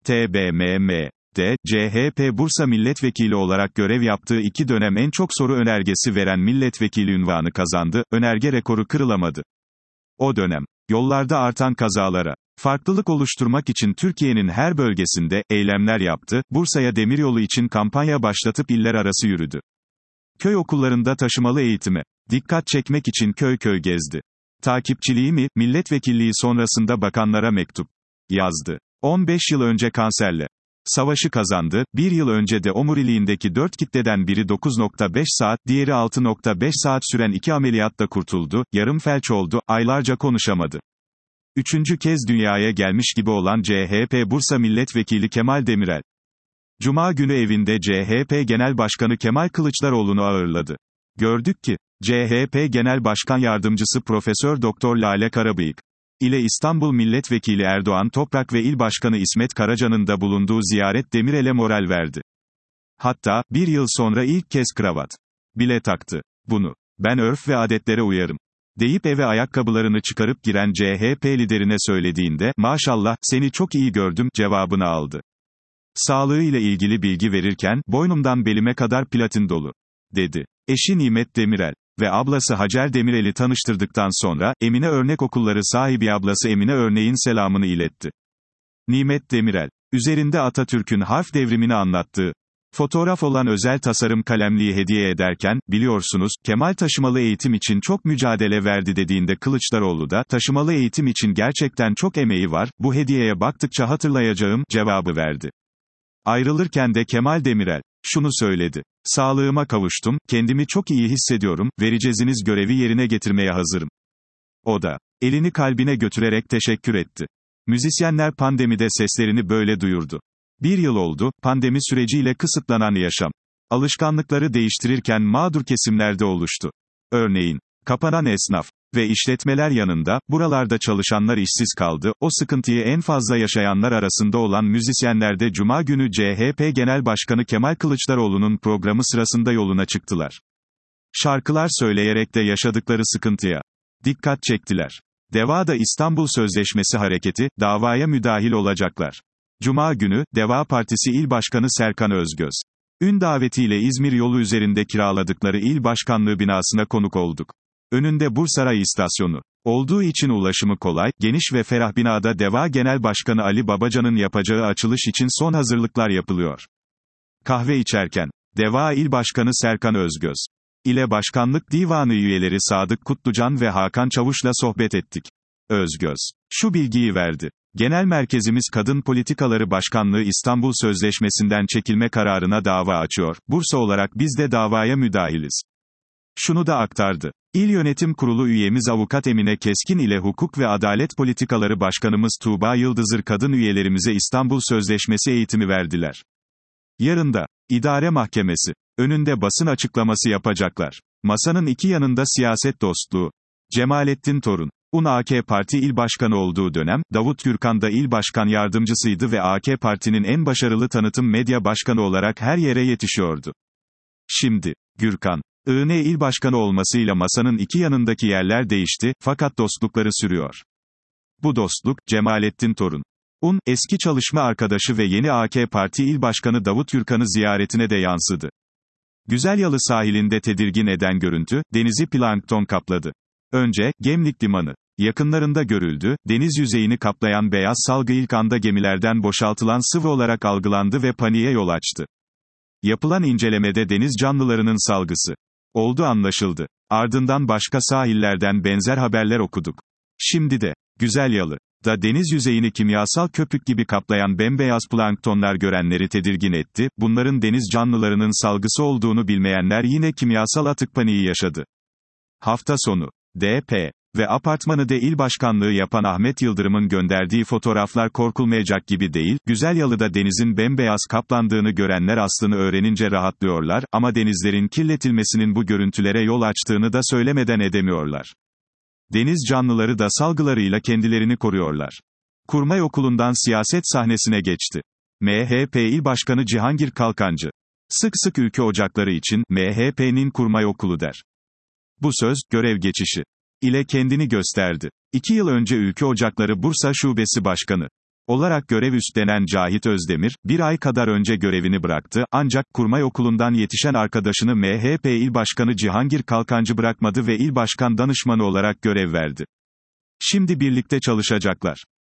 TBMM'de, CHP Bursa Milletvekili olarak görev yaptığı 2 dönem en çok soru önergesi veren milletvekili unvanı kazandı, önerge rekoru kırılamadı. O dönem, yollarda artan kazalara farklılık oluşturmak için Türkiye'nin her bölgesinde eylemler yaptı, Bursa'ya demiryolu için kampanya başlatıp iller arası yürüdü. Köy okullarında taşımalı eğitime dikkat çekmek için köy köy gezdi. Takipçiliği mi, milletvekilliği sonrasında bakanlara mektup yazdı. 15 yıl önce kanserle savaşı kazandı, 1 yıl önce de omuriliğindeki 4 kitleden biri 9,5 saat, diğeri 6,5 saat süren 2 ameliyatta kurtuldu, yarım felç oldu, aylarca konuşamadı. 3. kez dünyaya gelmiş gibi olan CHP Bursa Milletvekili Kemal Demirel, Cuma günü evinde CHP Genel Başkanı Kemal Kılıçdaroğlu'nu ağırladı. Gördük ki, CHP Genel Başkan Yardımcısı Profesör Doktor Lale Karabıyık ile İstanbul Milletvekili Erdoğan Toprak ve İl Başkanı İsmet Karaca'nın da bulunduğu ziyaret Demirel'e moral verdi. Hatta, 1 yıl sonra ilk kez kravat bile taktı. Bunu, ben örf ve adetlere uyarım deyip eve ayakkabılarını çıkarıp giren CHP liderine söylediğinde, maşallah, seni çok iyi gördüm, cevabını aldı. Sağlığı ile ilgili bilgi verirken, boynumdan belime kadar platin dolu, dedi. Eşi Nimet Demirel ve ablası Hacer Demirel'i tanıştırdıktan sonra, Emine Örnek Okulları sahibi ablası Emine Örnek'in selamını iletti. Nimet Demirel, üzerinde Atatürk'ün harf devrimini anlattığı fotoğraf olan özel tasarım kalemliği hediye ederken, biliyorsunuz, Kemal taşımalı eğitim için çok mücadele verdi dediğinde Kılıçdaroğlu da, taşımalı eğitim için gerçekten çok emeği var, bu hediyeye baktıkça hatırlayacağım, cevabı verdi. Ayrılırken de Kemal Demirel şunu söyledi. Sağlığıma kavuştum, kendimi çok iyi hissediyorum, vereceğiniz görevi yerine getirmeye hazırım. O da, elini kalbine götürerek teşekkür etti. Müzisyenler pandemide seslerini böyle duyurdu. 1 yıl oldu, pandemi süreciyle kısıtlanan yaşam alışkanlıkları değiştirirken mağdur kesimlerde oluştu. Örneğin, kapanan esnaf ve işletmeler yanında, buralarda çalışanlar işsiz kaldı, o sıkıntıyı en fazla yaşayanlar arasında olan müzisyenler de Cuma günü CHP Genel Başkanı Kemal Kılıçdaroğlu'nun programı sırasında yoluna çıktılar. Şarkılar söyleyerek de yaşadıkları sıkıntıya dikkat çektiler. DEVA da İstanbul Sözleşmesi hareketi, davaya müdahil olacaklar. Cuma günü, DEVA Partisi İl Başkanı Serkan Özgöz ün davetiyle İzmir yolu üzerinde kiraladıkları il başkanlığı binasına konuk olduk. Önünde Bursaray istasyonu olduğu için ulaşımı kolay, geniş ve ferah binada DEVA Genel Başkanı Ali Babacan'ın yapacağı açılış için son hazırlıklar yapılıyor. Kahve içerken, DEVA İl Başkanı Serkan Özgöz ile Başkanlık Divanı üyeleri Sadık Kutlucan ve Hakan Çavuş'la sohbet ettik. Özgöz şu bilgiyi verdi. Genel merkezimiz Kadın Politikaları Başkanlığı İstanbul Sözleşmesi'nden çekilme kararına dava açıyor, Bursa olarak biz de davaya müdahiliz. Şunu da aktardı. İl Yönetim Kurulu üyemiz Avukat Emine Keskin ile Hukuk ve Adalet Politikaları Başkanımız Tuğba Yıldızır kadın üyelerimize İstanbul Sözleşmesi eğitimi verdiler. Yarın da, İdare Mahkemesi önünde basın açıklaması yapacaklar. Masanın iki yanında siyaset dostluğu. Cemalettin Torun, AK Parti İl Başkanı olduğu dönem, Davut Gürkan da İl Başkan Yardımcısıydı ve AK Parti'nin en başarılı tanıtım medya başkanı olarak her yere yetişiyordu. Şimdi, Gürkan, İl Başkanı olmasıyla masanın iki yanındaki yerler değişti, fakat dostlukları sürüyor. Bu dostluk, Cemalettin Torun, eski çalışma arkadaşı ve yeni AK Parti İl Başkanı Davut Gürkan'ı ziyaretine de yansıdı. Güzelyalı sahilinde tedirgin eden görüntü, denizi plankton kapladı. Önce, Gemlik Limanı yakınlarında görüldü, deniz yüzeyini kaplayan beyaz salgı ilk anda gemilerden boşaltılan sıvı olarak algılandı ve paniğe yol açtı. Yapılan incelemede deniz canlılarının salgısı olduğu anlaşıldı. Ardından başka sahillerden benzer haberler okuduk. Şimdi de, Güzelyalı'da deniz yüzeyini kimyasal köpük gibi kaplayan bembeyaz planktonlar görenleri tedirgin etti, bunların deniz canlılarının salgısı olduğunu bilmeyenler yine kimyasal atık paniği yaşadı. Hafta sonu, DP ve apartmanı de il başkanlığı yapan Ahmet Yıldırım'ın gönderdiği fotoğraflar korkulmayacak gibi değil, Güzelyalı'da denizin bembeyaz kaplandığını görenler aslını öğrenince rahatlıyorlar, ama denizlerin kirletilmesinin bu görüntülere yol açtığını da söylemeden edemiyorlar. Deniz canlıları da salgılarıyla kendilerini koruyorlar. Kurmay Okulu'ndan siyaset sahnesine geçti. MHP İl Başkanı Cihangir Kalkancı, sık sık ülke ocakları için, MHP'nin Kurmay Okulu der. Bu söz, görev geçişi ile kendini gösterdi. 2 yıl önce Ülke Ocakları Bursa Şubesi Başkanı olarak görev üstlenen Cahit Özdemir, bir ay kadar önce görevini bıraktı, ancak, Kurmay Okulu'ndan yetişen arkadaşını MHP İl Başkanı Cihangir Kalkancı bırakmadı ve İl Başkan Danışmanı olarak görev verdi. Şimdi birlikte çalışacaklar.